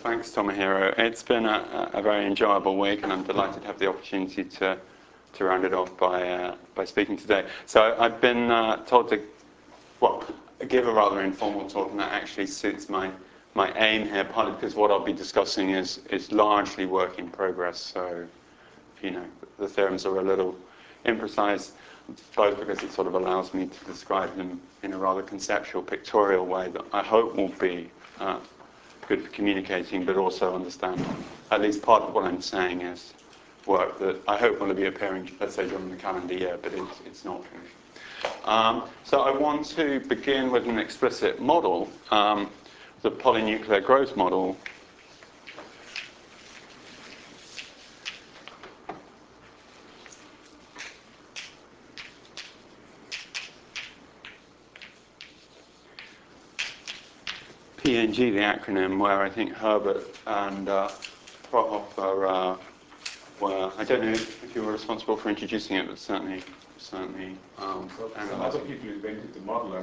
Thanks, Tomohiro. It's been a very enjoyable week, and I'm delighted to have the opportunity to round it off by speaking today. So I've been told to, give a rather informal talk, and that actually suits my aim here, partly because what I'll be discussing is largely work in progress. So, the theorems are a little imprecise, both because it sort of allows me to describe them in a rather conceptual, pictorial way that I hope will be good for communicating, but also understand at least part of what I'm saying is work that I hope will be appearing, let's say, during the calendar year, but it's not finished. So I want to begin with an explicit model, the polynuclear growth model. PNG, the acronym, where I think Herbert and Frohoff were, I don't know if you were responsible for introducing it, but certainly. Some other people invented the model.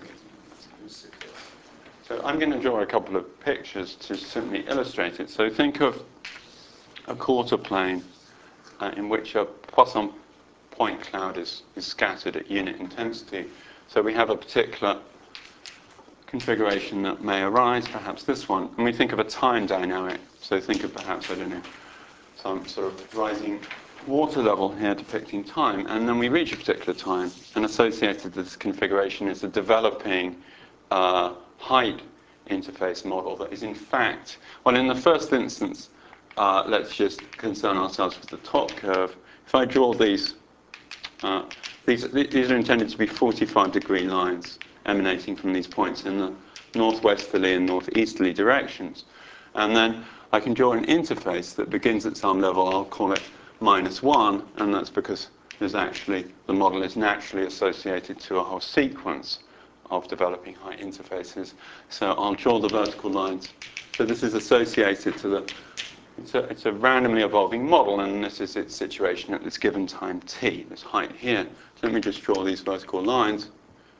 So I'm going to draw a couple of pictures to simply illustrate it. So think of a quarter plane in which a Poisson point cloud is scattered at unit intensity. So we have a particular configuration that may arise, perhaps this one, and we think of a time dynamic. So think of perhaps, I don't know, some sort of rising water level here depicting time, and then we reach a particular time, and associated with this configuration is a developing height interface model that is in fact, well, in the first instance, let's just concern ourselves with the top curve. If I draw these are intended to be 45-degree lines emanating from these points in the northwesterly and northeasterly directions. And then I can draw an interface that begins at some level, I'll call it -1, and that's because the model is naturally associated to a whole sequence of developing height interfaces. So I'll draw the vertical lines. So this is associated to it's a randomly evolving model, and this is its situation at this given time t, this height here. So let me just draw these vertical lines.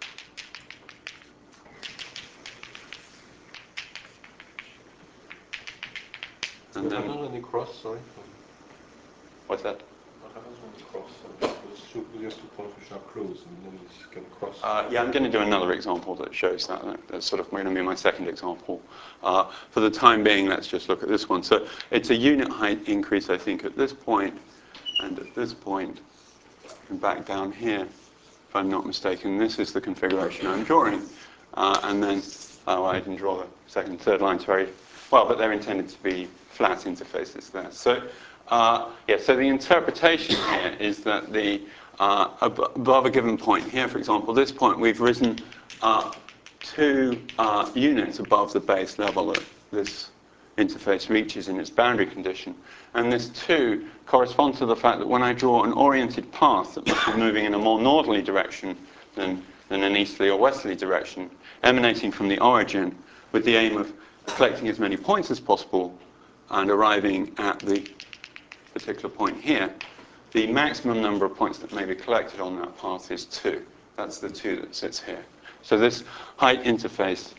And then any cross, sorry? What's that? What happens when you cross? Just two points which are close, and then it's going to cross. Yeah, I'm going to do another example that shows that. That's sort of going to be my second example. For the time being, let's just look at this one. So it's a unit height increase, I think, at this point, and at this point, and back down here, if I'm not mistaken. This is the configuration I'm drawing. And then, I didn't draw the second and third lines very well, but they're intended to be flat interfaces there. So, so the interpretation here is that above a given point here, for example, this point, we've risen 2 units above the base level that this interface reaches in its boundary condition. And this 2 corresponds to the fact that when I draw an oriented path that must be moving in a more northerly direction than an easterly or westerly direction, emanating from the origin with the aim of collecting as many points as possible and arriving at the particular point here, the maximum number of points that may be collected on that path is 2. That's the 2 that sits here. So this height interface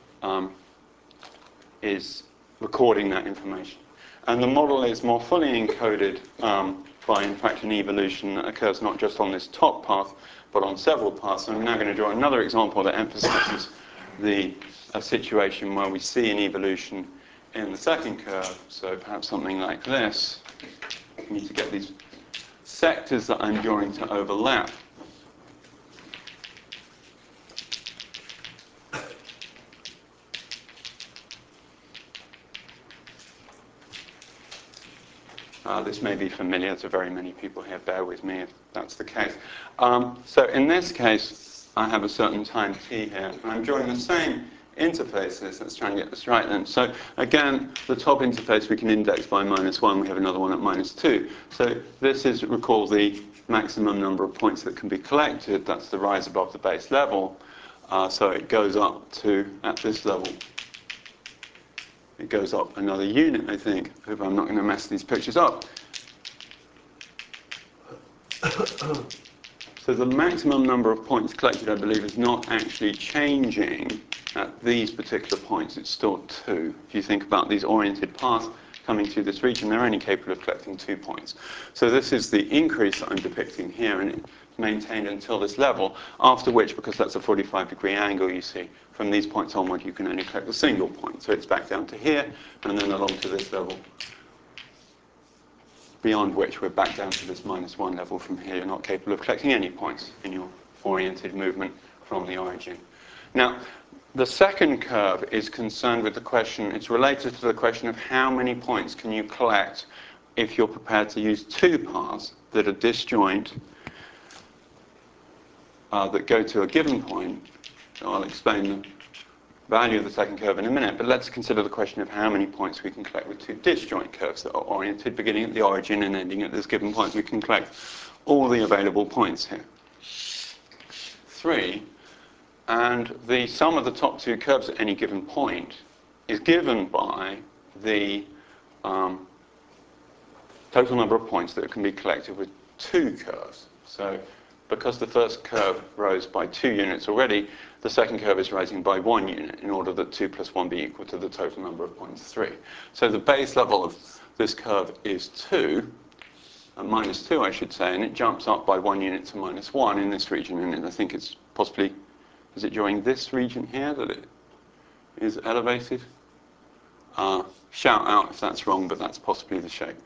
is recording that information. And the model is more fully encoded by, in fact, an evolution that occurs not just on this top path, but on several paths. And I'm now going to draw another example that emphasizes a situation where we see an evolution in the second curve. So perhaps something like this. I need to get these sectors that I'm drawing to overlap. This may be familiar to very many people here. Bear with me if that's the case. So in this case, I have a certain time t here, and I'm drawing the same interfaces. Let's try and get this right then. So again, the top interface we can index by -1. We have another one at -2. So this is, recall, the maximum number of points that can be collected. That's the rise above the base level. So it goes up to, at this level, it goes up another unit, I think. I hope I'm not going to mess these pictures up. So the maximum number of points collected, I believe, is not actually changing. at these particular points, it's still 2. If you think about these oriented paths coming through this region, they're only capable of collecting 2 points. So this is the increase that I'm depicting here, and it's maintained until this level, after which, because that's a 45-degree angle, you see, from these points onward, you can only collect a single point. So it's back down to here, and then along to this level, beyond which we're back down to this -1 level from here. You're not capable of collecting any points in your oriented movement from the origin. Now, the second curve is concerned with the question, it's related to the question of how many points can you collect if you're prepared to use 2 paths that are disjoint, that go to a given point. So I'll explain the value of the second curve in a minute, but let's consider the question of how many points we can collect with 2 disjoint curves that are oriented beginning at the origin and ending at this given point. We can collect all the available points here. 3. And the sum of the top 2 curves at any given point is given by the total number of points that can be collected with 2 curves. So because the first curve rose by 2 units already, the second curve is rising by 1 unit in order that 2 plus 1 be equal to the total number of points 3. So the base level of this curve is 2, -2 I should say, and it jumps up by 1 unit to -1 in this region, and I think it's possibly, is it during this region here that it is elevated? Shout out if that's wrong, but that's possibly the shape.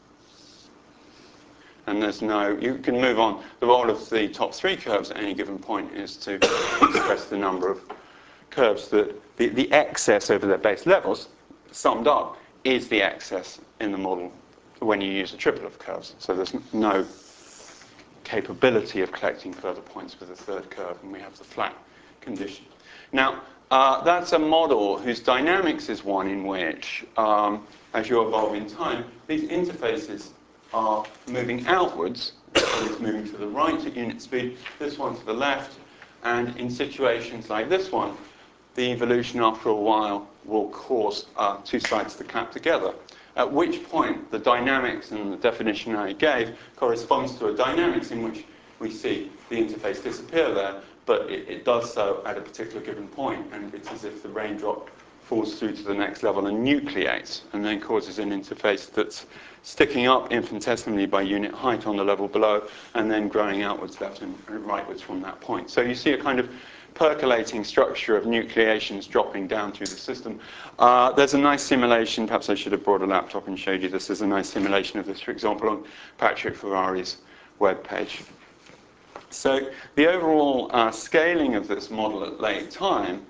And there's no, you can move on. The role of the top 3 curves at any given point is to express the number of curves that, the excess over their base levels, summed up, is the excess in the model when you use a triplet of curves. So there's no capability of collecting further points with a third curve, and we have the flat condition. Now, that's a model whose dynamics is one in which, as you evolve in time, these interfaces are moving outwards. So it's moving to the right at unit speed, this one to the left, and in situations like this one, the evolution after a while will cause 2 sides to clap together. At which point, the dynamics and the definition I gave corresponds to a dynamics in which we see the interface disappear there, but it does so at a particular given point, and it's as if the raindrop falls through to the next level and nucleates, and then causes an interface that's sticking up infinitesimally by unit height on the level below, and then growing outwards, left and rightwards from that point. So you see a kind of percolating structure of nucleations dropping down through the system. There's a nice simulation, perhaps I should have brought a laptop and showed you this. There's a nice simulation of this, for example, on Patrick Ferrari's webpage. So the overall scaling of this model at late time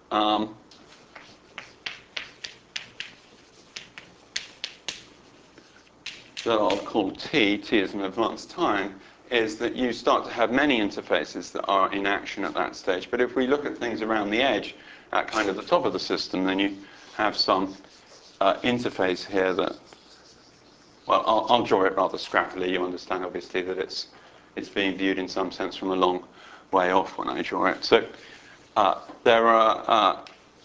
that I'll call T is an advanced time, is that you start to have many interfaces that are in action at that stage. But if we look at things around the edge, at kind of the top of the system, then you have some interface here that, well, I'll draw it rather scrappily. You understand, obviously, that it's being viewed in some sense from a long way off when I draw it. So there are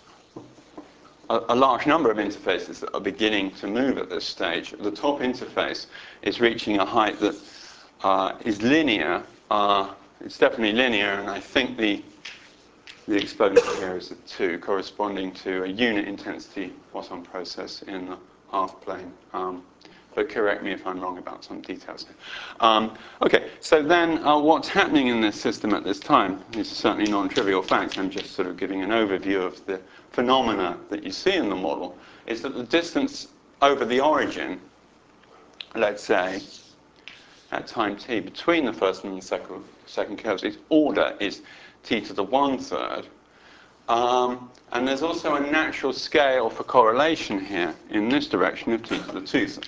a large number of interfaces that are beginning to move at this stage. The top interface is reaching a height that is linear. It's definitely linear, and I think the exponent here is at 2, corresponding to a unit intensity Poisson process in the half plane. But correct me if I'm wrong about some details here. Okay, so then what's happening in this system at this time? These are certainly non-trivial facts. I'm just sort of giving an overview of the phenomena that you see in the model, is that the distance over the origin, let's say, at time t, between the first and the second curves, its order is t to the 1/3. And there's also a natural scale for correlation here in this direction of t to the 2/3.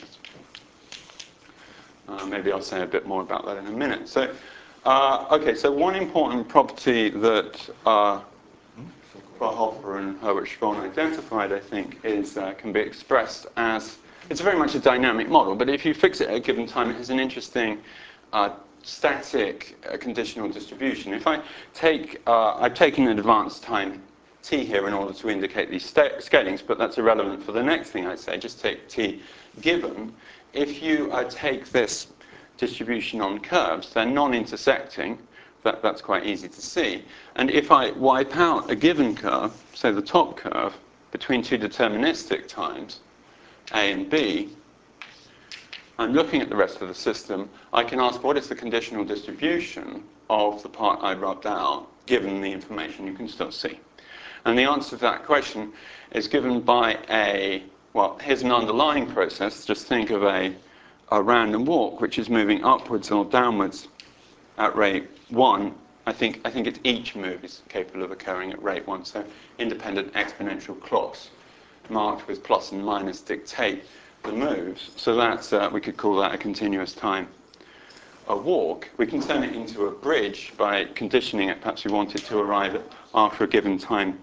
Maybe I'll say a bit more about that in a minute. So, okay, so one important property that Hoffer and Herbert Spohn identified, I think, is can be expressed as, it's very much a dynamic model, but if you fix it at a given time, it has an interesting static conditional distribution. If I take, I've taken an advanced time t here in order to indicate these scalings, but that's irrelevant for the next thing I say. Just take t given. If you take this distribution on curves, they're non-intersecting. that's quite easy to see. And if I wipe out a given curve, say the top curve, between two deterministic times, A and B, I'm looking at the rest of the system, I can ask what is the conditional distribution of the part I rubbed out, given the information you can still see. And the answer to that question is given by well, here's an underlying process. Just think of a random walk, which is moving upwards or downwards at rate 1. I think it's each move is capable of occurring at rate 1. So independent exponential clocks marked with plus and minus dictate the moves. So that's, we could call that a continuous time a walk. We can turn it into a bridge by conditioning it. Perhaps we wanted to arrive at after a given time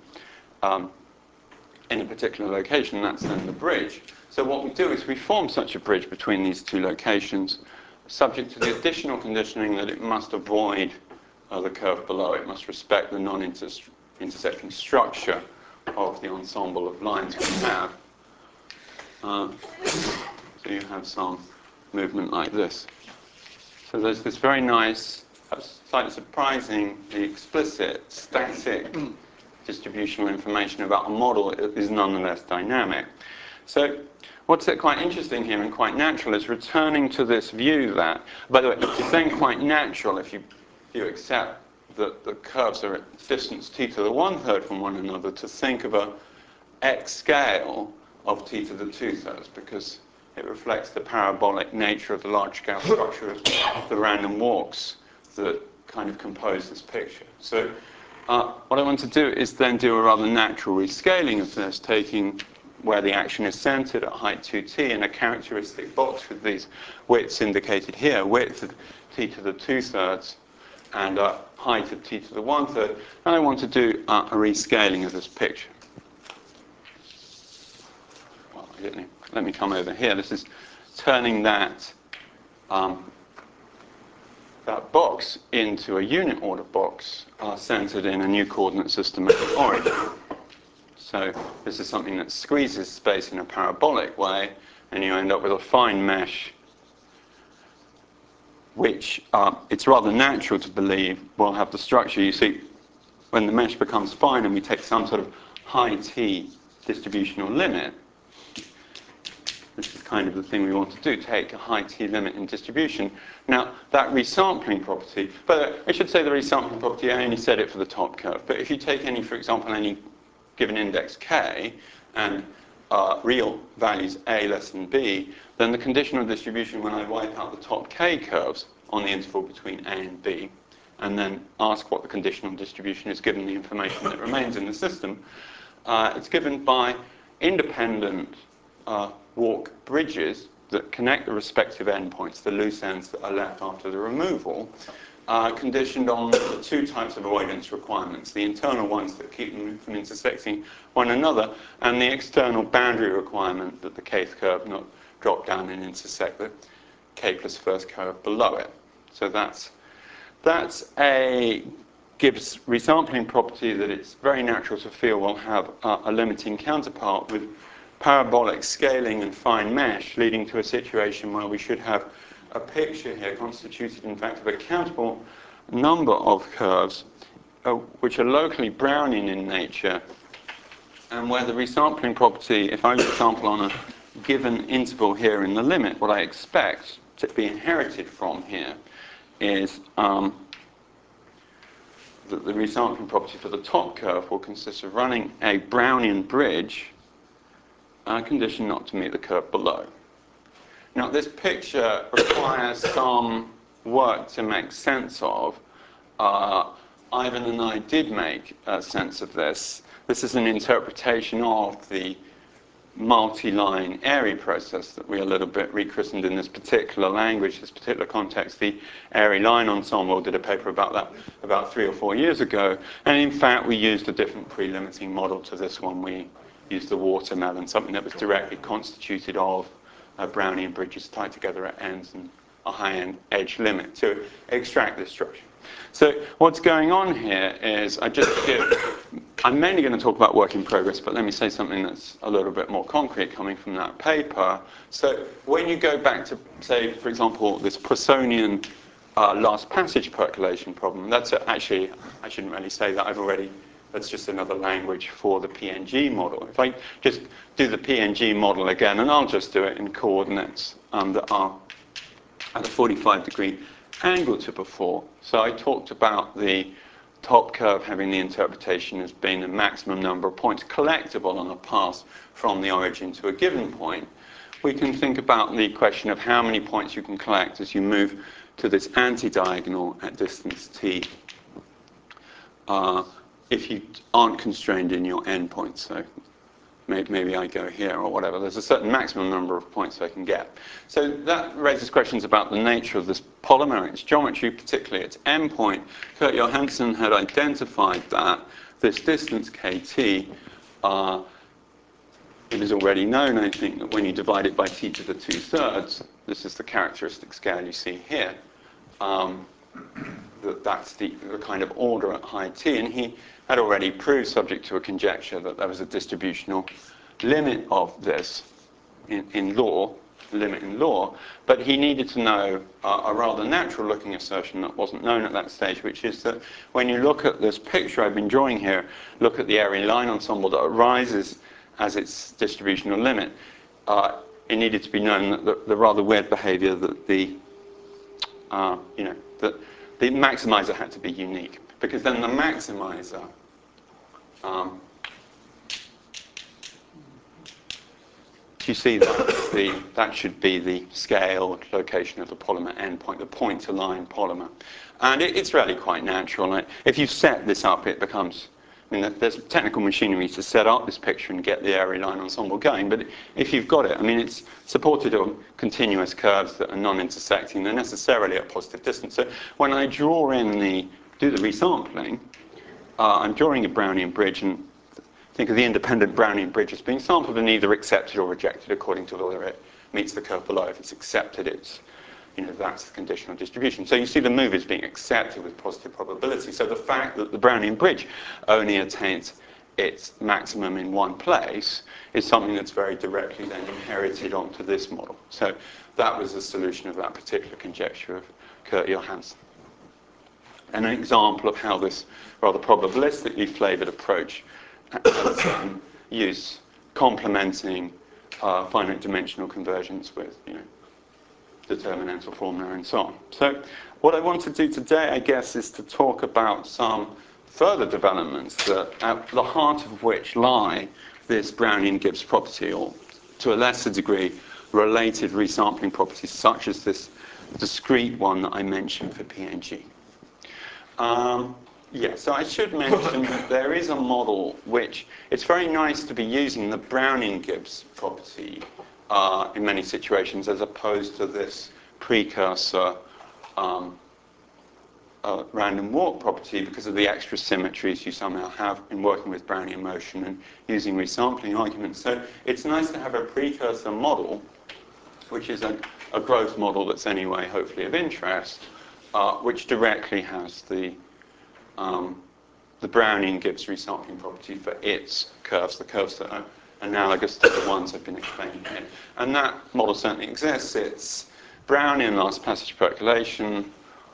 in a particular location. That's then the bridge. So what we do is we form such a bridge between these two locations, subject to the additional conditioning that it must avoid the curve below. It must respect the non-intersecting structure of the ensemble of lines we have. So you have some movement like this. So there's this very nice, slightly surprisingly explicit, static distributional information about a model that is nonetheless dynamic. So what's quite interesting here and quite natural is returning to this view that, by the way, it's then quite natural if you accept that the curves are at distance t to the 1/3 from one another to think of a x scale of t to the 2/3, because it reflects the parabolic nature of the large-scale structure of the random walks that kind of compose this picture. So what I want to do is then do a rather natural rescaling of this, taking where the action is centered at height 2t in a characteristic box with these widths indicated here, width of t to the 2/3 and height of t to the 1/3. And I want to do a rescaling of this picture. Well, let me come over here. This is turning that box into a unit order box centered in a new coordinate system at the origin. So this is something that squeezes space in a parabolic way, and you end up with a fine mesh, which it's rather natural to believe will have the structure. You see, when the mesh becomes fine and we take some sort of high T distributional limit, this is kind of the thing we want to do, take a high T limit in distribution. Now, that resampling property, but I should say the resampling property, I only said it for the top curve, but if you take any, for example, any given index k, and real values a less than b, then the conditional distribution, when I wipe out the top k curves on the interval between a and b, and then ask what the conditional distribution is given the information that remains in the system, it's given by independent walk bridges that connect the respective endpoints, the loose ends that are left after the removal, conditioned on the two types of avoidance requirements, the internal ones that keep them from intersecting one another, and the external boundary requirement that the kth curve not drop down and intersect the k plus first curve below it. So that's gives resampling property that it's very natural to feel will have a limiting counterpart with parabolic scaling and fine mesh, leading to a situation where we should have a picture here constituted, in fact, of a countable number of curves which are locally Brownian in nature, and where the resampling property, if I resample on a given interval here in the limit, what I expect to be inherited from here is that the resampling property for the top curve will consist of running a Brownian bridge conditioned not to meet the curve below. Now, this picture requires some work to make sense of. Ivan and I did make sense of this. This is an interpretation of the multi-line Airy process that we a little bit rechristened in this particular language, this particular context. The Airy line ensemble did a paper about that about 3 or 4 years ago. And in fact, we used a different pre-limiting model to this one. We used the watermelon, something that was directly constituted of Brownian bridges tied together at ends and a high-end edge limit to extract this structure. So what's going on here is I'm mainly going to talk about work in progress, but let me say something that's a little bit more concrete coming from that paper. So when you go back to, say, for example, this Poissonian last passage percolation problem. That's actually, I shouldn't really say that. That's just another language for the PNG model. If I just do the PNG model again, and I'll just do it in coordinates that are at a 45-degree angle to before. So I talked about the top curve having the interpretation as being the maximum number of points collectible on a path from the origin to a given point. We can think about the question of how many points you can collect as you move to this anti-diagonal at distance t if you aren't constrained in your endpoints. So maybe I go here or whatever. There's a certain maximum number of points I can get. So that raises questions about the nature of this polymer, its geometry, particularly its endpoint. Kurt Johansen had identified that this distance kt, it is already known, I think, that when you divide it by t to the 2/3, this is the characteristic scale you see here, that's the kind of order at high t. And he had already proved, subject to a conjecture, that there was a distributional limit of this in law, limit in law. But he needed to know a rather natural-looking assertion that wasn't known at that stage, which is that when you look at this picture I've been drawing here, look at the area line ensemble that arises as its distributional limit, it needed to be known that the rather weird behavior that the maximizer had to be unique, because then the maximizer you see that should be the scale location of the polymer endpoint, the point-to-line polymer. And it's really quite natural. If you set this up, it becomes, there's technical machinery to set up this picture and get the area line ensemble going. But if you've got it, it's supported on continuous curves that are non-intersecting. They're necessarily at positive distance. So when I draw in do the resampling, I'm drawing a Brownian bridge, and think of the independent Brownian bridge as being sampled and either accepted or rejected according to whether it meets the curve below. If it's accepted, that's the conditional distribution. So you see the move is being accepted with positive probability. So the fact that the Brownian bridge only attains its maximum in one place is something that's very directly then inherited onto this model. So that was the solution of that particular conjecture of Kurt Johansen. And an example of how this rather probabilistically flavored approach has use complementing finite dimensional convergence with determinantal formula and so on. So what I want to do today, I guess, is to talk about some further developments that at the heart of which lie this Brownian-Gibbs property, or to a lesser degree, related resampling properties, such as this discrete one that I mentioned for PNG. So I should mention that there is a model which, it's very nice to be using the Brownian-Gibbs property in many situations, as opposed to this precursor random walk property, because of the extra symmetries you somehow have in working with Brownian motion and using resampling arguments. So it's nice to have a precursor model, which is a growth model that's anyway hopefully of interest, which directly has the Brownian-Gibbs resampling property for its curves, the curves that are analogous to the ones I've been explaining here. And that model certainly exists. It's Brownian last passage percolation.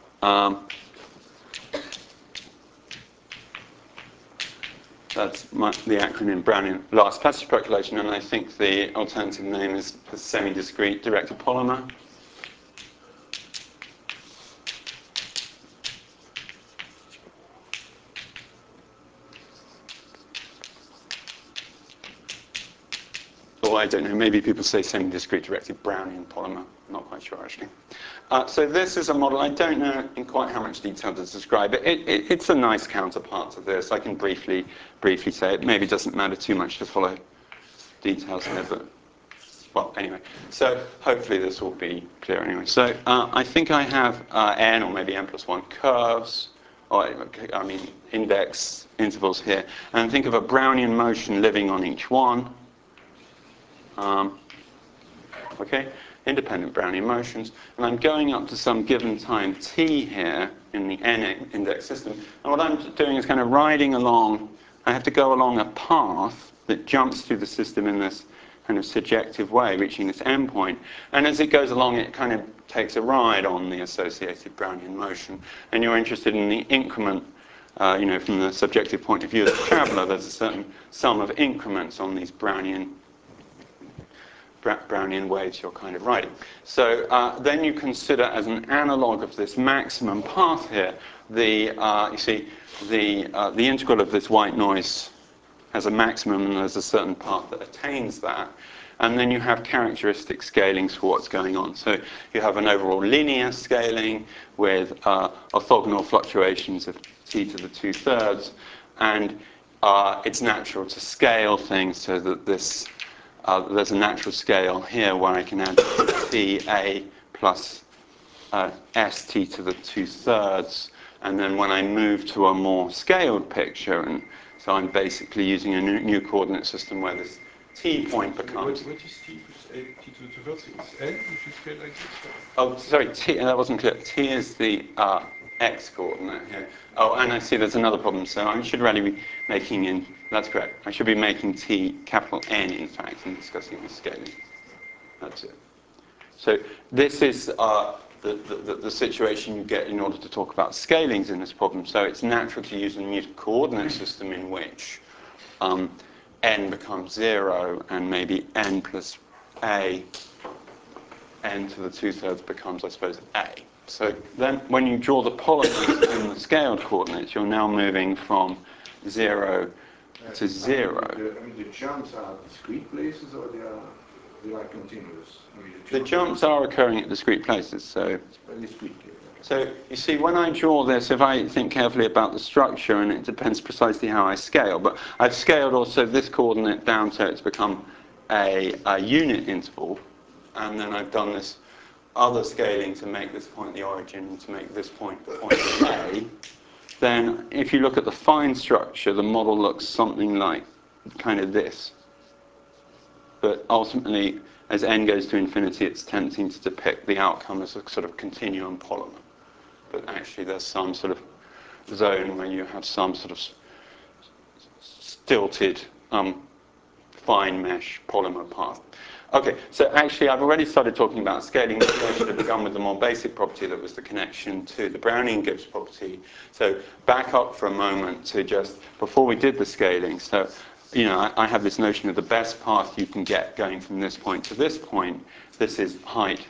That's the acronym Brownian last passage percolation, and I think the alternative name is the semi-discrete directed polymer. I don't know, maybe people say semi-discrete directed Brownian polymer. I'm not quite sure, actually. So this is a model. I don't know in quite how much detail to describe it. It's a nice counterpart to this. I can briefly say it. Maybe it doesn't matter too much to follow details here, but, well, anyway. So hopefully this will be clear anyway. So I think I have n, or maybe n+1 curves, or index intervals here. And think of a Brownian motion living on each one. Independent Brownian motions, and I'm going up to some given time t here in the n index system, and what I'm doing is kind of riding along. I have to go along a path that jumps through the system in this kind of surjective way, reaching this endpoint. And as it goes along, it kind of takes a ride on the associated Brownian motion. And you're interested in the increment, from the subjective point of view of the traveller, there's a certain sum of increments on these Brownian waves you're kind of riding. So then you consider as an analogue of this maximum path here, the integral of this white noise has a maximum and there's a certain path that attains that. And then you have characteristic scalings for what's going on. So you have an overall linear scaling with orthogonal fluctuations of t to the 2/3. And it's natural to scale things so that there's a natural scale here where I can add ta plus st to the 2/3. And then when I move to a more scaled picture, and so I'm basically using a new coordinate system where this t point becomes... What is t plus a t to the 2/3? It's n, which is scale like this? Oh, sorry, t, that wasn't clear. T is the x coordinate here. Oh, and I see there's another problem. So I should really be making that's correct. I should be making t capital N, in fact, and discussing the scaling. That's it. So this is the situation you get in order to talk about scalings in this problem. So it's natural to use a new coordinate system in which n becomes 0 and maybe n plus a, n to the 2/3 becomes, I suppose, a. So then when you draw the polymers in the scaled coordinates, you're now moving from 0 to 0. The jumps are discrete places or they are continuous? The jumps are occurring at discrete places. So discrete. So you see, when I draw this, if I think carefully about the structure, and it depends precisely how I scale, but I've scaled also this coordinate down so it's become a unit interval, and then I've done this other scaling to make this point the origin and to make this point the point A, then if you look at the fine structure, the model looks something like kind of this. But ultimately, as n goes to infinity, it's tempting to depict the outcome as a sort of continuum polymer. But actually, there's some sort of zone where you have some sort of stilted fine mesh polymer path. Okay, so actually, I've already started talking about scaling. Maybe I should have begun with the more basic property that was the connection to the Brownian-Gibbs property. So back up for a moment to just, before we did the scaling, so I have this notion of the best path you can get going from this point to this point. This is height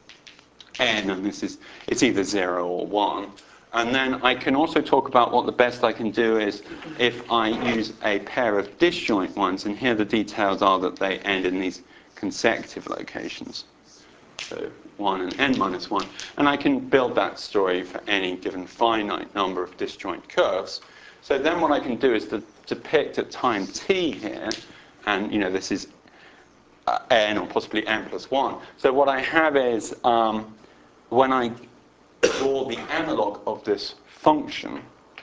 n, and it's either 0 or 1. And then I can also talk about what the best I can do is if I use a pair of disjoint ones, and here the details are that they end in these consecutive locations. So 1 and n minus 1. And I can build that story for any given finite number of disjoint curves. So then what I can do is to depict at time t here, and this is n or possibly n plus 1. So what I have is when I draw the analog of this function,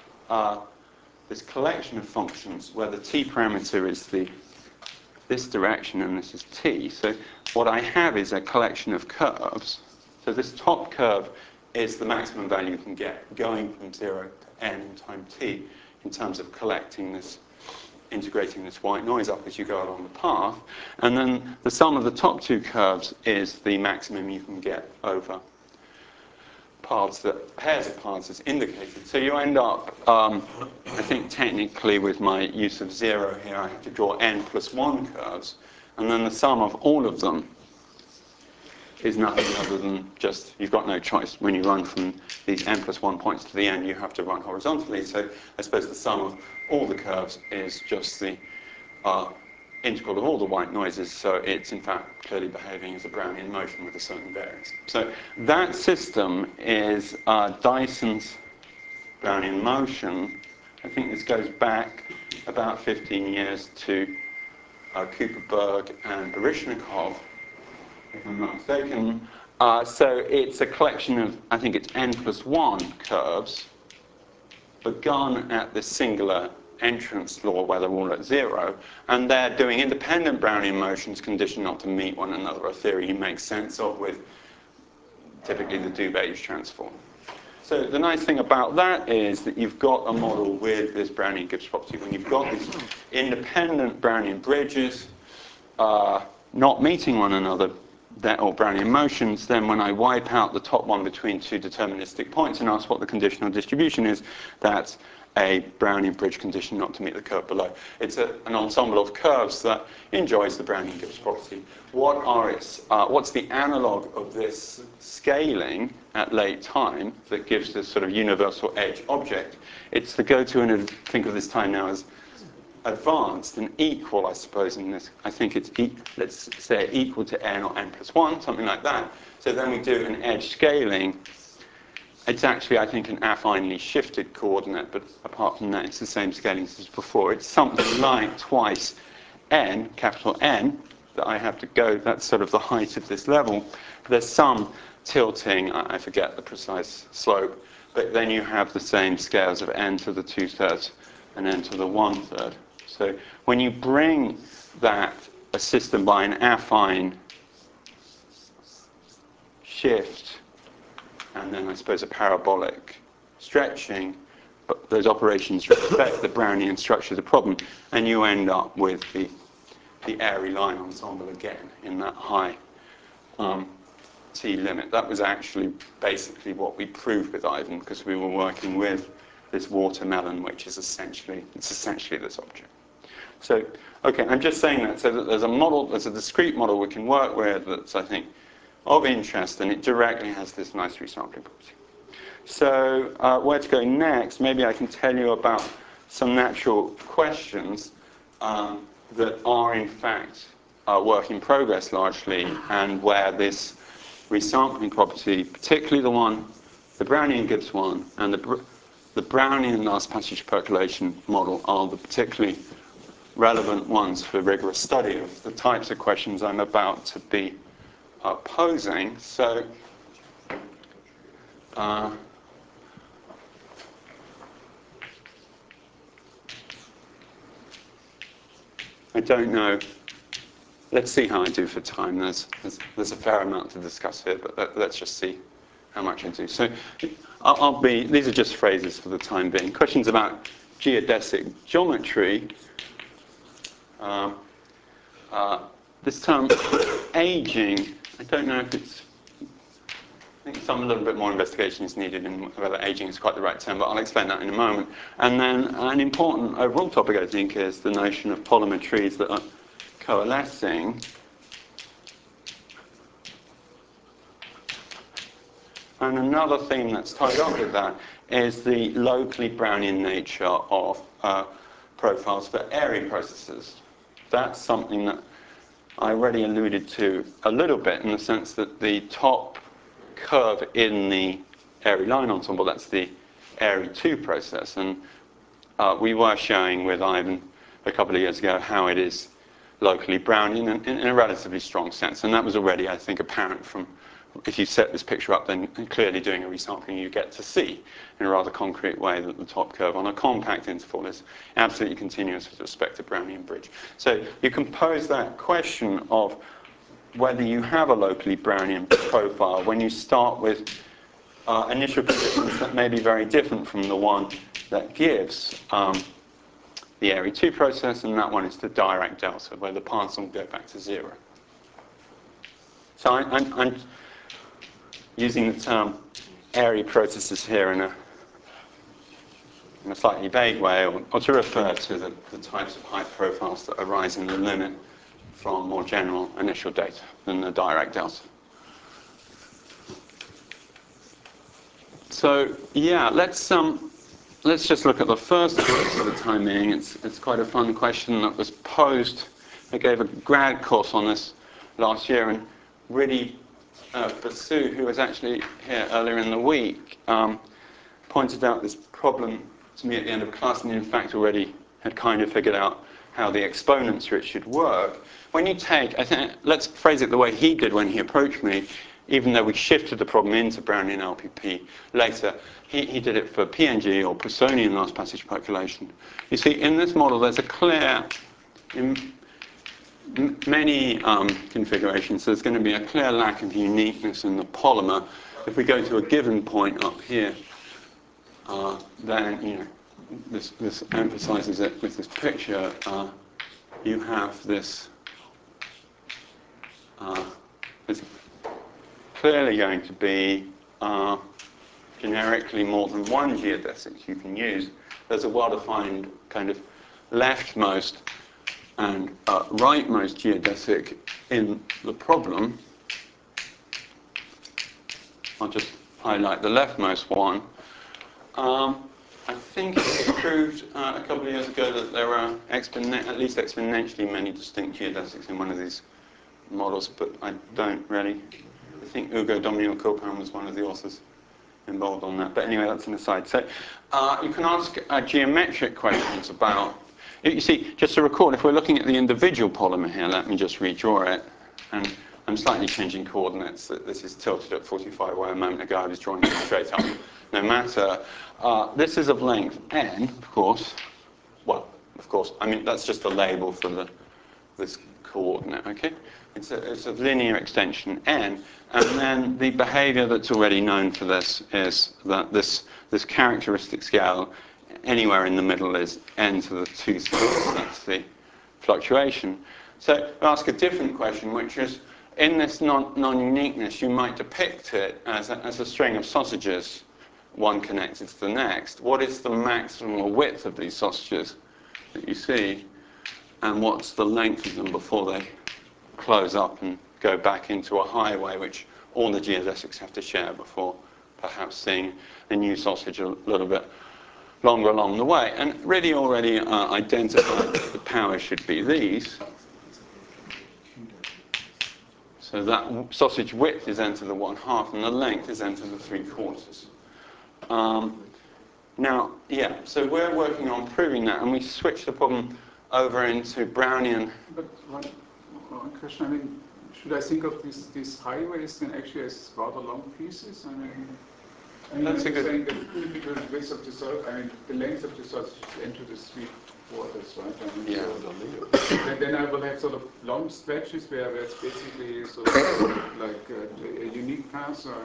this collection of functions where the t parameter is this direction and this is t. So what I have is a collection of curves. So this top curve is the maximum value you can get going from 0 to n time t in terms of collecting this, integrating this white noise up as you go along the path. And then the sum of the top two curves is the maximum you can get over pairs of paths is indicated. So you end up, I think technically with my use of 0 here, I have to draw n plus 1 curves, and then the sum of all of them is nothing other than just, you've got no choice. When you run from these n plus 1 points to the end, you have to run horizontally. So I suppose the sum of all the curves is just the integral of all the white noises, so it's in fact clearly behaving as a Brownian motion with a certain variance. So that system is Dyson's Brownian motion. I think this goes back about 15 years to Kuperberg and Baryshnikov, if I'm not mistaken. So it's a collection of, I think it's n plus 1 curves, begun at this singular entrance law where they're all at 0, and they're doing independent Brownian motions conditioned not to meet one another, a theory he makes sense of with typically the Dubage transform. So the nice thing about that is that you've got a model with this Brownian-Gibbs property. When you've got these independent Brownian bridges, not meeting one another, or Brownian motions, then when I wipe out the top one between two deterministic points and ask what the conditional distribution is, that's a Brownian bridge condition not to meet the curve below. It's an ensemble of curves that enjoys the Brownian-Gibbs property. What's the analog of this scaling at late time that gives this sort of universal edge object? It's the go-to, and think of this time now as advanced and equal, I suppose, in this. I think it's, let's say, equal to n or n plus 1, something like that. So then we do an edge scaling. It's actually, I think, an affinely shifted coordinate, but apart from that, it's the same scaling as before. It's something like twice n, capital N, that I have to go. That's sort of the height of this level. There's some tilting, I forget the precise slope, but then you have the same scales of n to the 2/3 and n to the 1/3. So when you bring that a system by an affine shift, and then I suppose a parabolic stretching, but those operations respect the Brownian structure of the problem, and you end up with the airy line ensemble again in that high T limit. That was actually basically what we proved with Ivan, because we were working with this watermelon, which is essentially this object. So, okay, I'm just saying that so that there's a model, there's a discrete model we can work with that's, I think, of interest, and it directly has this nice resampling property. So, where to go next? Maybe I can tell you about some natural questions that are, in fact, work in progress largely, and where this resampling property, particularly the Brownian-Gibbs one, and the Brownian last passage percolation model are the particularly relevant ones for rigorous study of the types of questions I'm about to be posing. So, I don't know. Let's see how I do for time. There's a fair amount to discuss here, but let's just see how much I do. So, these are just phrases for the time being. Questions about geodesic geometry. This term, aging, I don't know if it's, I think a little bit more investigation is needed in whether aging is quite the right term, but I'll explain that in a moment. And then an important overall topic, I think, is the notion of polymer trees that are coalescing. And another theme that's tied up with that is the locally Brownian nature of profiles for airy processes. That's something that I already alluded to a little bit, in the sense that the top curve in the airy line ensemble, that's the airy 2 process. And we were showing with Ivan a couple of years ago how it is locally Brownian in a relatively strong sense. And that was already, I think, apparent from, if you set this picture up, then clearly doing a resampling, you get to see in a rather concrete way that the top curve on a compact interval is absolutely continuous with respect to Brownian bridge. So you can pose that question of whether you have a locally Brownian profile when you start with initial conditions that may be very different from the one that gives the airy 2 process, and that one is the Dirac delta, where the paths will go back to 0. So I'm using the term airy processes here in a slightly vague way, or to refer to the types of height profiles that arise in the limit from more general initial data than the Dirac delta. So yeah, let's just look at the first course for the time being. It's quite a fun question that was posed. I gave a grad course on this last year, and really Basu, who was actually here earlier in the week, pointed out this problem to me at the end of class, and in fact already had kind of figured out how the exponents for it should work. When you take, I think, let's phrase it the way he did when he approached me, even though we shifted the problem into Brownian LPP later, he did it for PNG or Poissonian last passage percolation. You see, in this model, there's a clear, in many configurations, there's going to be a clear lack of uniqueness in the polymer. If we go to a given point up here, then, you know, this emphasizes it with this picture. You have this there's clearly going to be generically more than one geodesic you can use. There's a well-defined kind of leftmost and rightmost geodesic in the problem. I'll just highlight the leftmost one. I think it was proved a couple of years ago that there are at least exponentially many distinct geodesics in one of these models, but I don't really. I think Ugo Domino-Copan was one of the authors involved on that. But anyway, that's an aside. So you can ask geometric questions about. You see, just to record, if we're looking at the individual polymer here, let me just redraw it. And I'm slightly changing coordinates. This is tilted at 45, where a moment ago I was drawing it straight up. No matter. This is of length n, of course. Well, of course. I mean, that's just a label for this coordinate, okay? It's a linear extension n, and then the behavior that's already known for this is that this characteristic scale anywhere in the middle is n to the 2/3. That's the fluctuation. So I'll ask a different question, which is, in this non-uniqueness, you might depict it as a string of sausages, one connected to the next. What is the maximum width of these sausages that you see, and what's the length of them before they close up and go back into a highway, which all the geodesics have to share before perhaps seeing a new sausage a little bit longer along the way. And really already identified that the power should be these. So that sausage width is n to the 1/2, and the length is n to the 3/4. Now, yeah, so we're working on proving that, and we switch the problem over into Brownian. But one question, I mean, should I think of these highways then actually as rather long pieces? I mean That's a good. Saying the typical width of the sausage, I mean, the length of the sausage is into the 3/4, right? I mean, Yeah. So then I will have sort of long stretches where it's basically sort of like a unique path, or?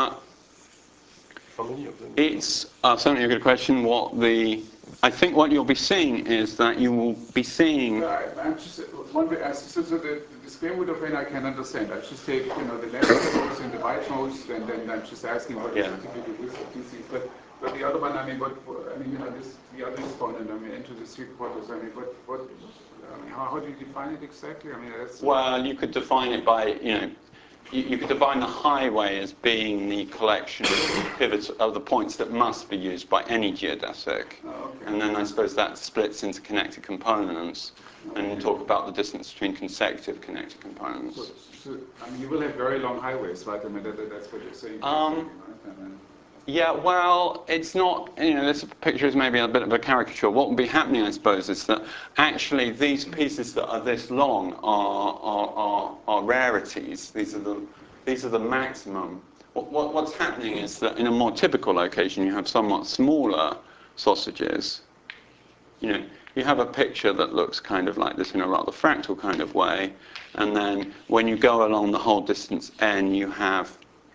How many of them? It's certainly a good question. I think what you'll be seeing is that you will be seeing. I'm just one way. So the square root of n I can understand. I just take the leftmost and the rightmost, and then I'm just asking what is the typical width of these things. But the other one, I mean, the other exponent, I mean, into the 3/4. I mean, how do you define it exactly? I mean, Well, you could define it by You could define the highway as being the collection of pivots of the points that must be used by any geodesic. Oh, okay. And then I suppose that splits into connected components, and you talk about the distance between consecutive connected components. So, I mean, you will have very long highways, right? I mean, that's what you're saying. Yeah, well, it's not, this picture is maybe a bit of a caricature. What will be happening, I suppose, is that actually these pieces that are this long are rarities. These are the maximum. What's happening is that in a more typical location, you have somewhat smaller sausages. You have a picture that looks kind of like this in a rather fractal kind of way, and then when you go along the whole distance n, you have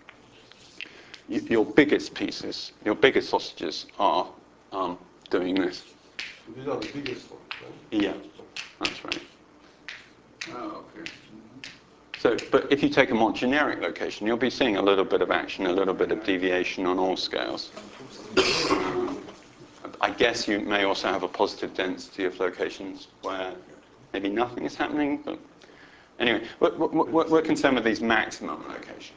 your biggest pieces, your biggest sausages are doing this. So these are the biggest ones, right? Yeah, that's right. Oh, okay. So, but if you take a more generic location, you'll be seeing a little bit of action, a little bit of deviation on all scales. I guess you may also have a positive density of locations where maybe nothing is happening, but anyway, we're concerned with these maximum locations.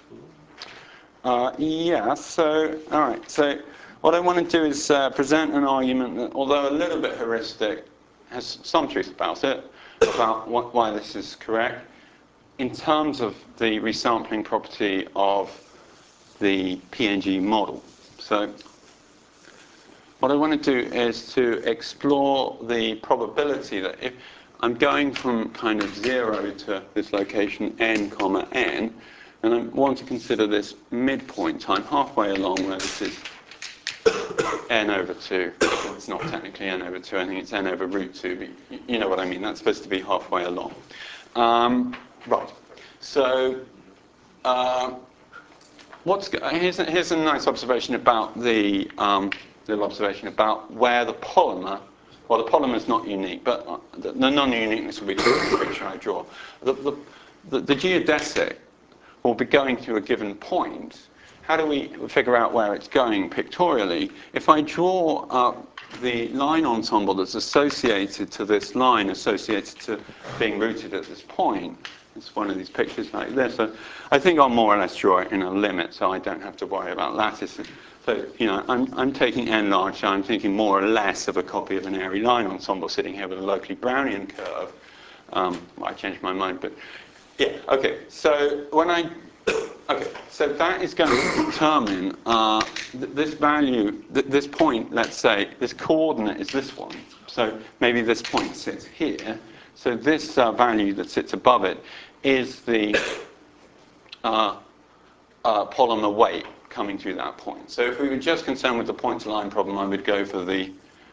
All right, so what I want to do is present an argument that, although a little bit heuristic, has some truth about it, about why this is correct, in terms of the resampling property of the PNG model. So what I want to do is to explore the probability that if I'm going from kind of 0 to this location n, n, and I want to consider this midpoint time halfway along where this is n over 2. It's not technically n over 2, I think it's n over root 2, but you know what I mean. That's supposed to be halfway along. Right. So here's a nice observation about the little observation about where the polymer. Well, the polymer is not unique, but the non-uniqueness will be the picture I draw. The geodesic will be going through a given point. How do we figure out where it's going pictorially? If I draw up the line ensemble that's associated to this line, associated to being rooted at this point, it's one of these pictures like this. So I think I'll more or less draw it in a limit, so I don't have to worry about lattice. So, I'm taking n large, so I'm thinking more or less of a copy of an airy line ensemble sitting here with a locally Brownian curve. I changed my mind, but yeah, okay. So so that is going to determine this value, this point, let's say, this coordinate is this one. So maybe this point sits here. So this value that sits above it is the polymer weight coming through that point. So if we were just concerned with the point-to-line problem, I would go for the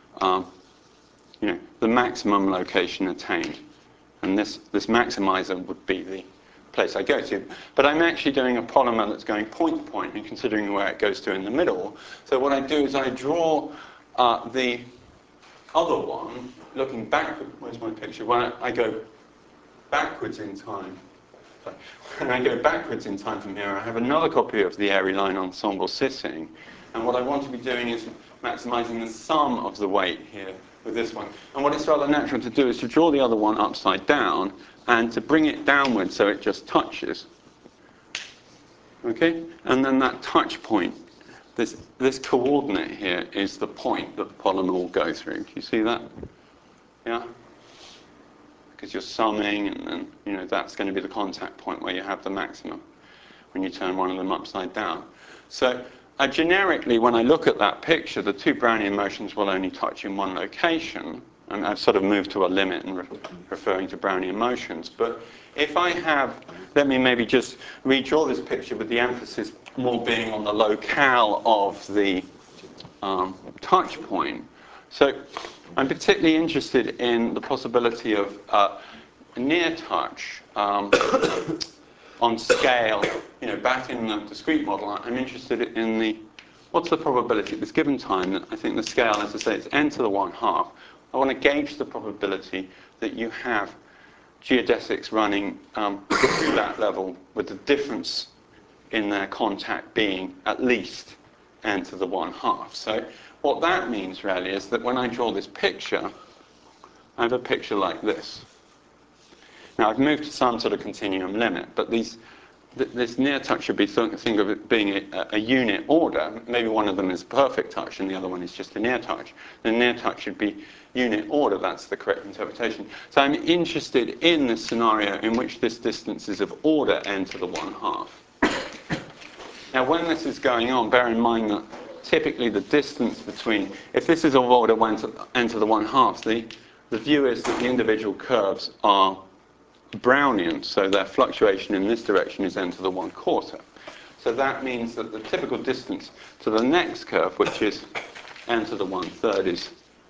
maximum location attained. And this maximizer would be the place I go to. But I'm actually doing a polymer that's going point to point and considering where it goes to in the middle. So what I do is I draw the other one looking backward. Where's my picture? When I go backwards in time. When I go backwards in time from here, I have another copy of the airy line ensemble sitting. And what I want to be doing is maximizing the sum of the weight here with this one. And what it's rather natural to do is to draw the other one upside down and to bring it downwards so it just touches. Okay? And then that touch point, this coordinate here is the point that the polymer will go through. Do you see that? Yeah? Because you're summing, and then that's going to be the contact point where you have the maximum when you turn one of them upside down. So generically, when I look at that picture, the two Brownian motions will only touch in one location. And I've sort of moved to a limit and referring to Brownian motions. But if I have, let me maybe just redraw this picture with the emphasis more being on the locale of the touch point. So I'm particularly interested in the possibility of near touch on scale. Back in the discrete model, I'm interested in what's the probability at this given time that I think the scale, as I say, it's n to the 1/2. I want to gauge the probability that you have geodesics running through that level with the difference in their contact being at least n to the 1/2. So what that means really is that when I draw this picture, I have a picture like this. Now I've moved to some sort of continuum limit, but this near touch should be think of it being a unit order. Maybe one of them is perfect touch and the other one is just a near touch. The near touch should be unit order. That's the correct interpretation. So I'm interested in this scenario in which this distance is of order n to the 1/2. Now when this is going on, bear in mind that typically the distance between, if this is of order n to the 1/2, the view is that the individual curves are Brownian, so their fluctuation in this direction is n to the 1/4. So that means that the typical distance to the next curve, which is n to the 1/3,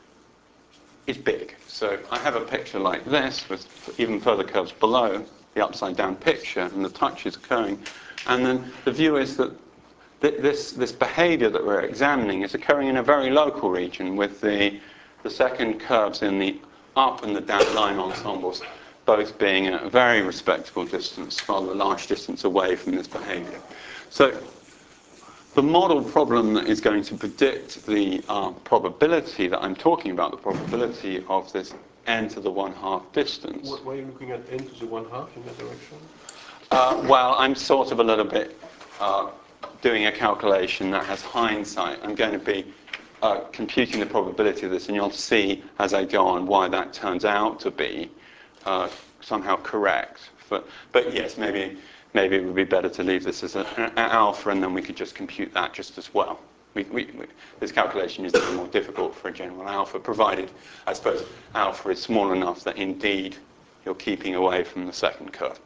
is big. So I have a picture like this with even further curves below the upside down picture, and the touch is occurring. And then the view is that this behavior that we're examining is occurring in a very local region with the second curves in the up and the down line ensembles both being at a very respectable distance, rather a large distance away from this behavior. So the model problem that is going to predict the probability that I'm talking about, the probability of this n to the 1/2 distance. Why are you looking at n to the 1/2 in that direction? Well, I'm sort of a little bit doing a calculation that has hindsight. I'm going to be computing the probability of this, and you'll see as I go on why that turns out to be somehow correct. But yes, maybe it would be better to leave this as an alpha, and then we could just compute that just as well. This calculation is a little more difficult for a general alpha, provided, I suppose, alpha is small enough that indeed you're keeping away from the second curve.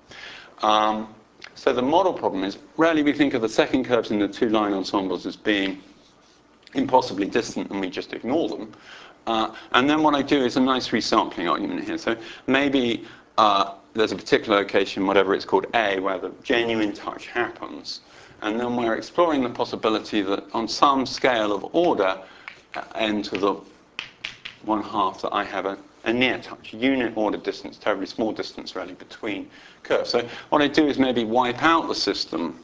So the model problem is, rarely we think of the second curves in the two line ensembles as being impossibly distant, and we just ignore them. And then what I do is a nice resampling argument here. So maybe there's a particular location, whatever it's called A, where the genuine touch happens. And then we're exploring the possibility that on some scale of order, n to the 1/2, that I have a near touch, unit order distance, terribly small distance really between curves. So what I do is maybe wipe out the system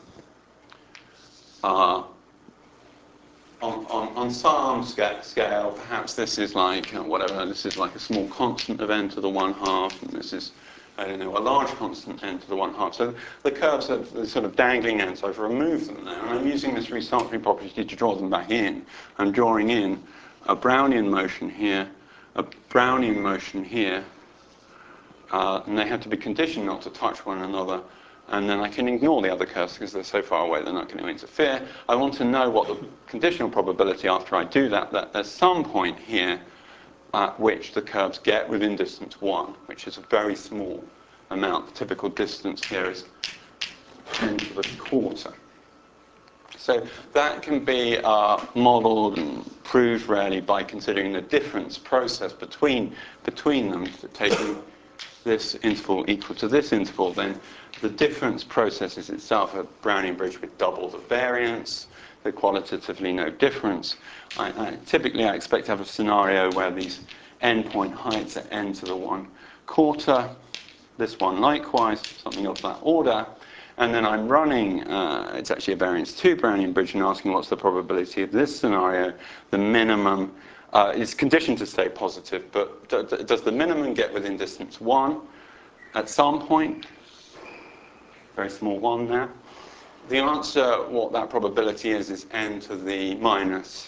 on some scale. Perhaps this is like, whatever, this is like a small constant of n to the 1/2, and this is, I don't know, a large constant n to the 1/2. So the curves are the sort of dangling ends. I've removed them now, and I'm using this resampling property to draw them back in. I'm drawing in a Brownian motion here, a Brownian motion here, and they have to be conditioned not to touch one another. And then I can ignore the other curves because they're so far away they're not going to interfere. I want to know what the conditional probability after I do that there's some point here at which the curves get within distance 1, which is a very small amount. The typical distance here is 10 to the quarter. So that can be modeled and proved really by considering the difference process between them, taking this interval equal to this interval. Then the difference process is itself a Brownian bridge with double the variance, the qualitatively no difference. Typically, I expect to have a scenario where these endpoint heights are n to the 1/4, this one likewise, something of that order. And then I'm running, it's actually a variance 2 Brownian bridge, and asking what's the probability of this scenario. The minimum is conditioned to stay positive, but does the minimum get within distance 1 at some point? Very small 1 there. The answer, what that probability is n to the minus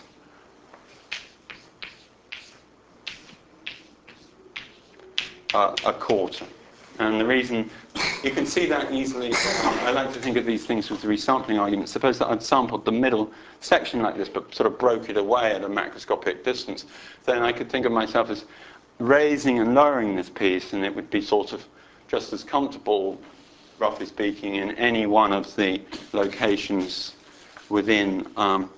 a quarter. And the reason, you can see that easily. I like to think of these things with the resampling argument. Suppose that I'd sampled the middle section like this, but sort of broke it away at a macroscopic distance. Then I could think of myself as raising and lowering this piece, and it would be sort of just as comfortable, roughly speaking, in any one of the locations within,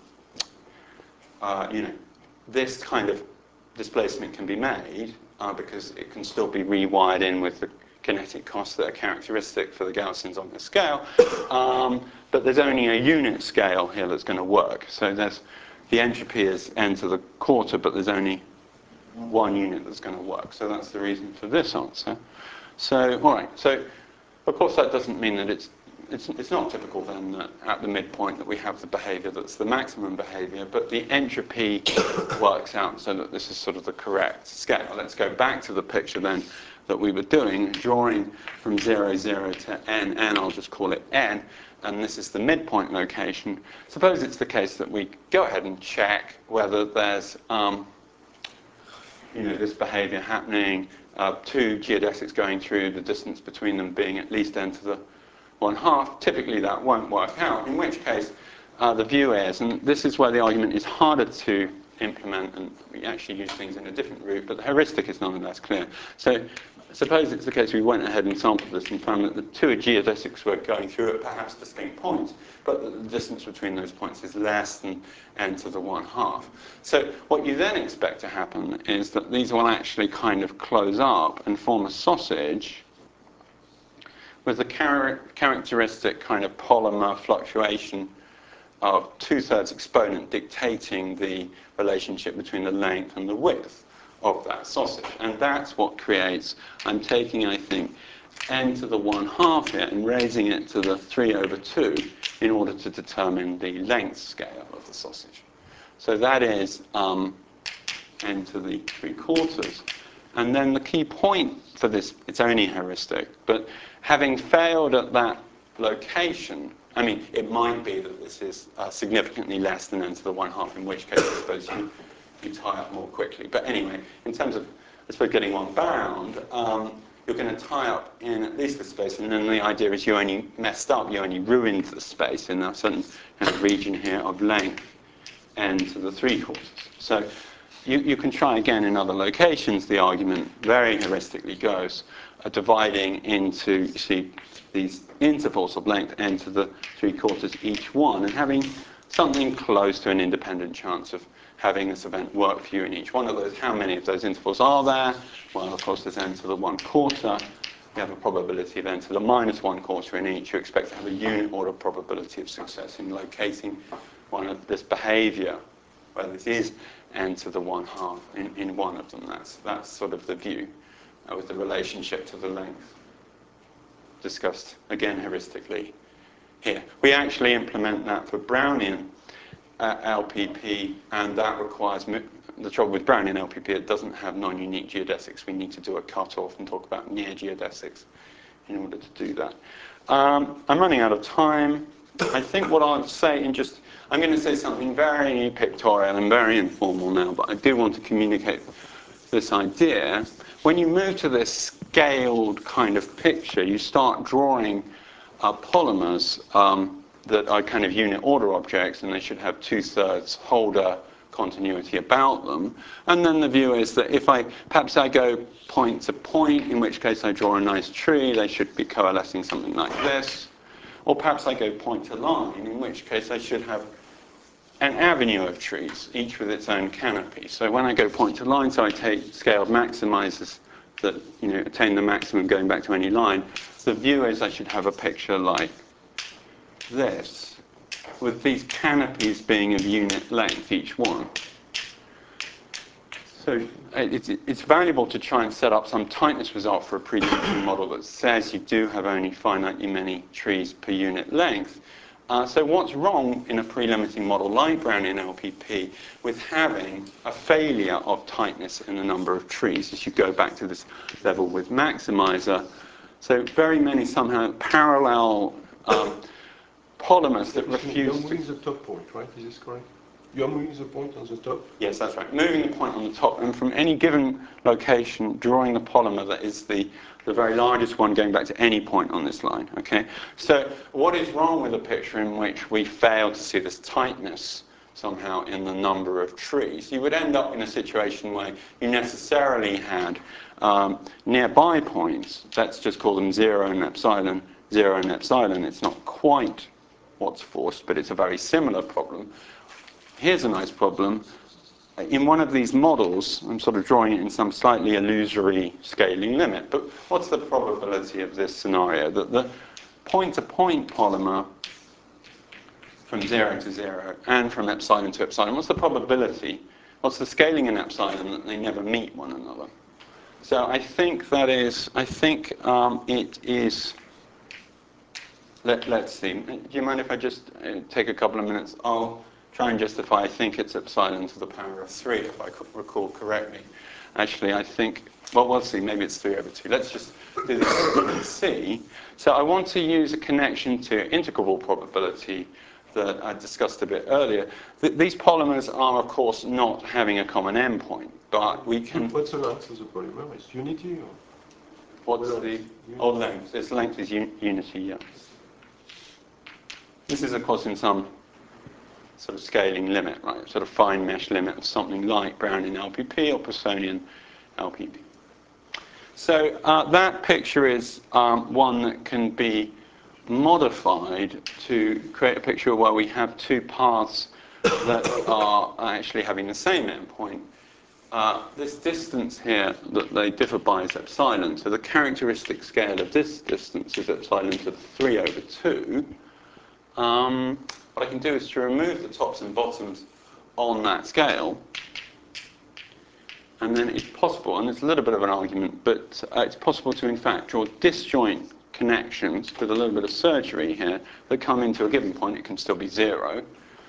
this kind of displacement can be made because it can still be rewired in with the kinetic costs that are characteristic for the Gaussians on this scale. But there's only a unit scale here that's going to work. So there's the entropy is n to the quarter, but there's only one unit that's going to work. So that's the reason for this answer. So, all right. So, of course, that doesn't mean that it's not typical then that at the midpoint that we have the behavior that's the maximum behavior, but the entropy works out so that this is sort of the correct scale. Let's go back to the picture then that we were doing, drawing from 0, 0 to n, I'll just call it n, and this is the midpoint location. Suppose it's the case that we go ahead and check whether there's this behavior happening, 2 geodesics going through, the distance between them being at least n to the 1/2. Typically that won't work out, in which case the view is, and this is where the argument is harder to implement, and we actually use things in a different route, but the heuristic is nonetheless clear. So suppose it's the case we went ahead and sampled this and found that the 2 geodesics were going through at perhaps distinct points, but the distance between those points is less than n to the 1/2. So what you then expect to happen is that these will actually kind of close up and form a sausage with the characteristic kind of polymer fluctuation of 2/3 exponent dictating the relationship between the length and the width of that sausage. And that's what creates, I'm taking, I think, n to the 1/2 here and raising it to the 3/2 in order to determine the length scale of the sausage. So that is n to the 3/4. And then the key point for this, it's only heuristic, but having failed at that location, I mean, it might be that this is significantly less than n to the 1/2, in which case I suppose you tie up more quickly. But anyway, in terms of, I suppose, getting one bound, you're going to tie up in at least the space, and then the idea is you only messed up, you only ruined the space in a certain kind of region here of length n to the 3/4. So you can try again in other locations. The argument very heuristically goes dividing into, you see, these intervals of length n to the 3/4 each one, and having something close to an independent chance of having this event work for you in each one of those. How many of those intervals are there? Well, of course, there's n to the 1/4. You have a probability of n to the minus 1/4 in each. You expect to have a unit order probability of success in locating one of this behavior, where this is n to the 1/2 in one of them. That's sort of the view with the relationship to the length discussed, again, heuristically here. We actually implement that for Brownian LPP, and that requires, the trouble with Brownian LPP, it doesn't have non-unique geodesics. We need to do a cutoff and talk about near geodesics in order to do that. I'm running out of time. I think what I'll say I'm going to say something very pictorial and very informal now, but I do want to communicate this idea. When you move to this scaled kind of picture, you start drawing polymers that are kind of unit order objects, and they should have 2/3 Holder continuity about them. And then the view is that if perhaps I go point to point, in which case I draw a nice tree, they should be coalescing something like this. Or perhaps I go point to line, in which case I should have an avenue of trees, each with its own canopy. So when I go point to line, so I take scaled maximizers that attain the maximum going back to any line, the view is I should have a picture like this, with these canopies being of unit length, each one. So it's valuable to try and set up some tightness result for a pre-limiting model that says you do have only finitely many trees per unit length. So what's wrong in a pre-limiting model like Brownian LPP with having a failure of tightness in the number of trees as you go back to this level with maximizer? So very many somehow parallel polymers that refuse You're to... moving the top point, right? Is this correct? You're moving the point on the top? Yes, that's right. Moving the point on the top, and from any given location, drawing the polymer that is the very largest one going back to any point on this line. Okay. So what is wrong with a picture in which we fail to see this tightness somehow in the number of trees? You would end up in a situation where you necessarily had nearby points. Let's just call them 0 and epsilon, 0 and epsilon. It's not quite what's forced, but it's a very similar problem. Here's a nice problem. In one of these models, I'm sort of drawing it in some slightly illusory scaling limit, but what's the probability of this scenario? That the point-to-point polymer from 0 to 0 and from epsilon to epsilon, what's the probability? What's the scaling in epsilon that they never meet one another? So I think that is, it is, let's see. Do you mind if I just take a couple of minutes? I'll try and justify, I think it's epsilon to the power of 3, if I recall correctly. Actually, I think, well, we'll see, maybe it's 3 over 2. Let's just do this and see. So I want to use a connection to integrable probability that I discussed a bit earlier. These polymers are, of course, not having a common endpoint, but we can... What's the length of the polymer? It's unity? Or? What's the... Oh, length. Its length is unity, yeah. This is, of course, in some sort of scaling limit, right? Sort of fine mesh limit of something like Brownian LPP or Poissonian LPP. So that picture is one that can be modified to create a picture where we have two paths that are actually having the same endpoint. This distance here that they differ by is epsilon. So the characteristic scale of this distance is epsilon to the 3 over 2. What I can do is to remove the tops and bottoms on that scale, and then it's possible, and it's a little bit of an argument, but it's possible to in fact draw disjoint connections with a little bit of surgery here that come into a given point. It can still be 0.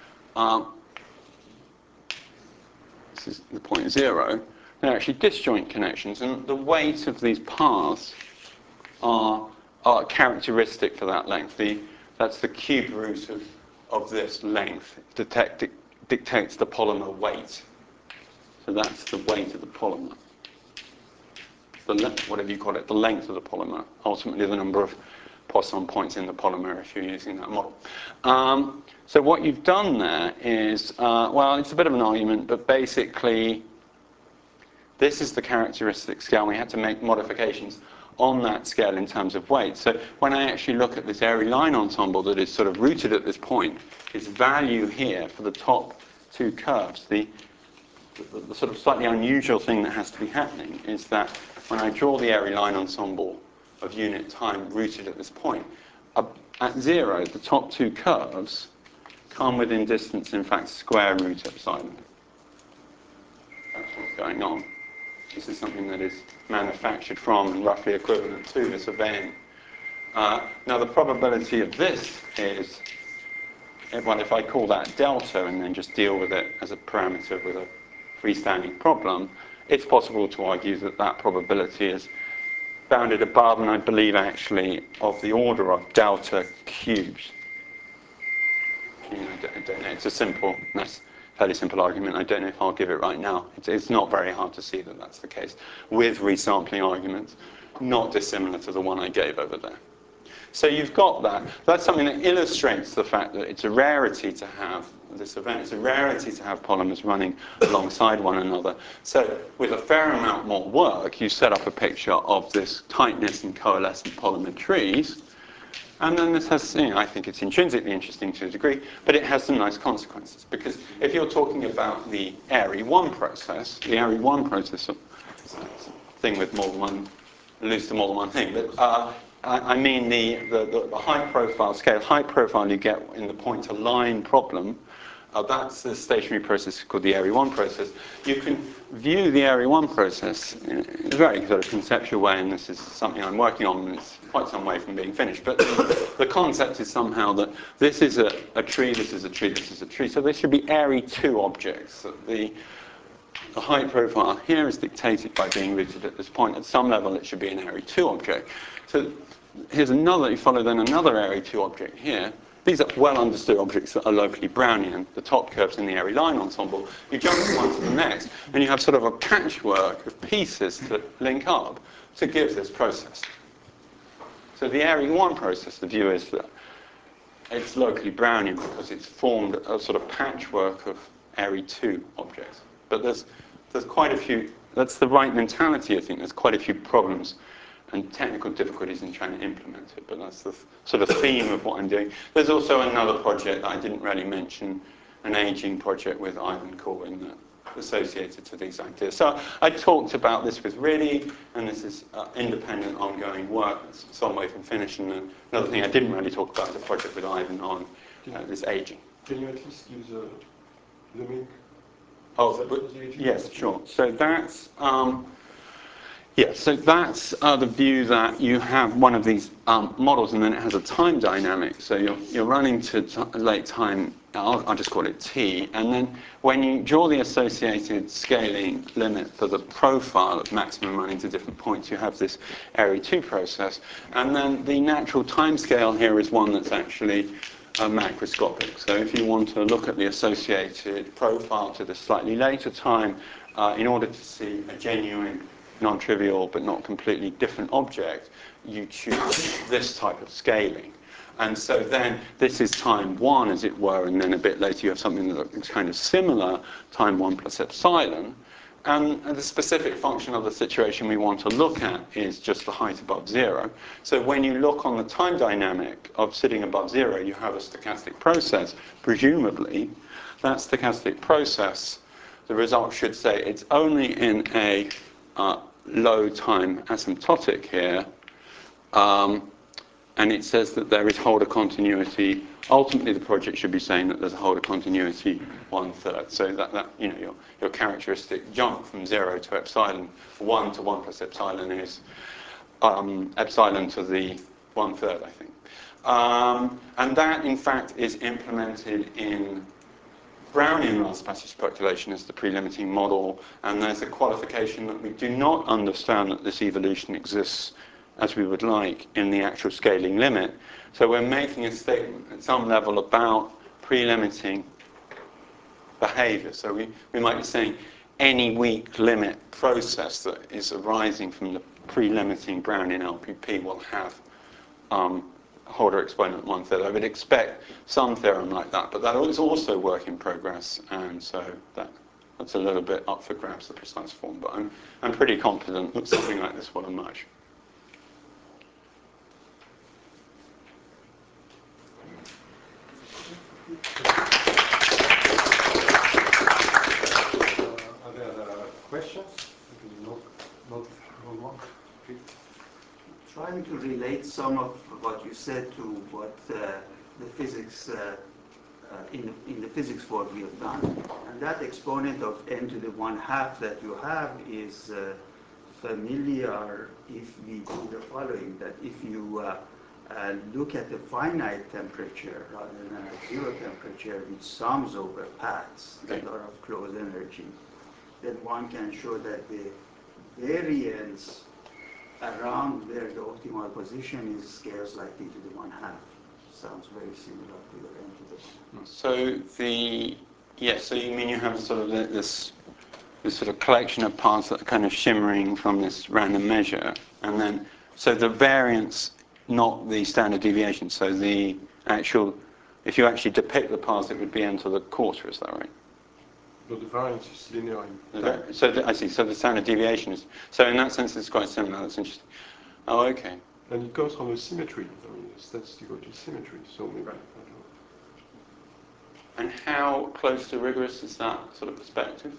This is the point 0. They're actually disjoint connections, and the weight of these paths are characteristic for that length. That's the cube root of this length. Dictates the polymer weight. So that's the weight of the polymer. Whatever you call it, the length of the polymer. Ultimately, the number of Poisson points in the polymer if you're using that model. So what you've done there is, well, it's a bit of an argument, but basically, this is the characteristic scale. We had to make modifications on that scale in terms of weight. So when I actually look at this airy line ensemble that is sort of rooted at this point, its value here for the top two curves, the sort of slightly unusual thing that has to be happening is that when I draw the airy line ensemble of unit time rooted at this point, at 0, the top two curves come within distance, in fact, square root epsilon. going on. This is something that is manufactured from and roughly equivalent to this event. Now the probability of this is, well, if I call that delta and then just deal with it as a parameter with a freestanding problem, it's possible to argue that that probability is bounded above, and I believe actually of the order of delta cubed. I don't know. It's a simple, nice, fairly simple argument. I don't know if I'll give it right now. It's not very hard to see that that's the case with resampling arguments, not dissimilar to the one I gave over there. So you've got that. That's something that illustrates the fact that it's a rarity to have this event. It's a rarity to have polymers running alongside one another. So with a fair amount more work, you set up a picture of this tightness and coalescent polymer trees. And then this has, I think it's intrinsically interesting to a degree, but it has some nice consequences. Because if you're talking about the ARI1 process, the ARI1 process, thing with more than one, alludes to more than one thing, but I mean the high-profile scale, high-profile you get in the point-to-line problem. That's the stationary process called the ARI1 process. You can view the ARI1 process in a very sort of conceptual way, and this is something I'm working on, and it's quite some way from being finished. But the concept is somehow that this is a tree, this is a tree, this is a tree. So there should be ARI2 objects. The height profile here is dictated by being rooted at this point. At some level, it should be an ARI2 object. So here's another, you follow then another ARI2 object here. These are well-understood objects that are locally Brownian, the top curves in the ARI line ensemble. You jump from one to the next, and you have sort of a patchwork of pieces to link up to give this process. So the ARI1 process, the view is that it's locally Brownian because it's formed a sort of patchwork of ARI2 objects. But there's quite a few, that's the right mentality, I think. There's quite a few problems and technical difficulties in trying to implement it, but that's the sort of theme of what I'm doing. There's also another project that I didn't really mention, an aging project with Ivan Corwin that associated to these ideas. So I talked about this with Riddy, and this is independent, ongoing work. It's some way from finished. And another thing I didn't really talk about is the project with Ivan on this aging. Can you at least give the link? Oh, yes, sure. So that's the view that you have one of these models, and then it has a time dynamic. So you're running to late time. I'll just call it t. And then when you draw the associated scaling limit for the profile of maximum running to different points, you have this ARI2 process. And then the natural time scale here is one that's actually macroscopic. So if you want to look at the associated profile to the slightly later time, in order to see a genuine, non-trivial but not completely different object, you choose this type of scaling. And so then this is time 1, as it were, and then a bit later you have something that looks kind of similar, time 1 plus epsilon. And the specific function of the situation we want to look at is just the height above 0. So when you look on the time dynamic of sitting above 0, you have a stochastic process. Presumably, that stochastic process, the result should say it's only in a low time asymptotic here, and it says that there is Holder continuity. Ultimately, the project should be saying that there's a Holder continuity 1/3. So that your characteristic jump from 0 to epsilon 1 to 1 plus epsilon is epsilon to the 1/3, I think. And that, in fact, is implemented in Brownian last passage speculation as the pre-limiting model, and there's a qualification that we do not understand that this evolution exists as we would like in the actual scaling limit. So we're making a statement at some level about pre-limiting behavior. So we might be saying any weak limit process that is arising from the pre-limiting Brownian LPP will have Holder exponent 1/3. I would expect some theorem like that, but that is also work in progress, and so that's a little bit up for grabs, the precise form. But I'm pretty confident that something like this will emerge. Are there questions? Not one. Please. Trying to relate some of what you said to what the physics in the physics work we have done. And that exponent of n to the 1/2 that you have is familiar if we do the following, that if you look at the finite temperature rather than a zero temperature, which sums over paths that are of closed energy, then one can show that the variance around where the optimal position is scales like e to the 1/2. Sounds very similar to the n to the 1. So so you mean you have sort of this sort of collection of paths that are kind of shimmering from this random measure, and then so the variance, not the standard deviation. So the actual, if you actually depict the paths, it would be n to the quarter. Is that right? But the variance is linear. I see. So the standard deviation is. So in that sense, it's quite similar. That's interesting. Oh, okay. And it comes from a symmetry. I mean, statistical symmetry. So maybe. I don't know. And how close to rigorous is that sort of perspective?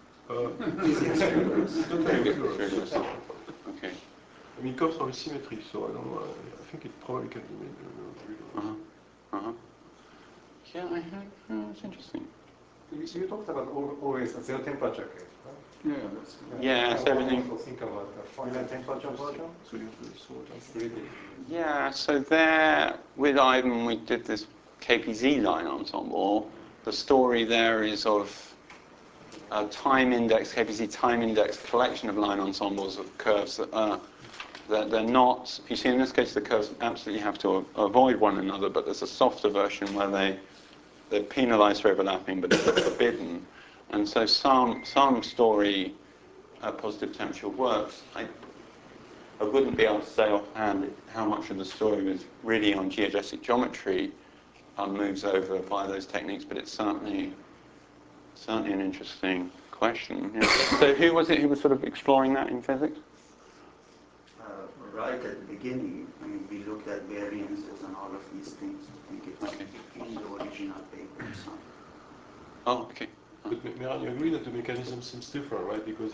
Totally rigorous. Okay. I mean, it comes from a symmetry, so I don't know. I think it probably can be made rigorous. Yeah, I have. That's interesting. You talked about always a zero temperature case, right? Yeah, that's Yeah, so everything. I also think about a finite temperature version. So you have to sort out. Yeah, so there with Ivan, we did this KPZ line ensemble. The story there is of a time index, KPZ time index collection of line ensembles of curves that are. They're not, you see in this case the curves absolutely have to avoid one another, but there's a softer version where they're penalized for overlapping, but it's forbidden. And so some story positive temperature works. I wouldn't be able to say offhand how much of the story was really on geodesic geometry moves over by those techniques, but it's certainly an interesting question. Yeah. So who was it who was sort of exploring that in physics? Right at the beginning, I mean, we looked at variances and all of these things. I think it's in the original paper. So. Oh, okay. But Mehran, you agree that the mechanism seems different, right? Because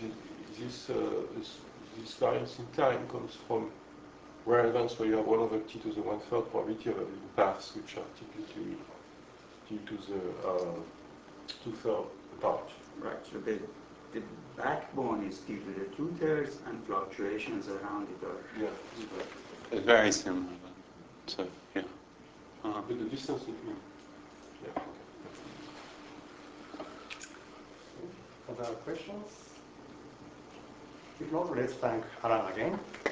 this variance in time comes from rare events where you have 1 over t to the 1/3 probability of having paths which are typically t to the 2/3 apart. Right. So the backbone is t to the 2/3, and fluctuations around it are. Yeah. It's very similar. So yeah. But the distance between. Yeah. Other questions? If not, let's thank Alan again.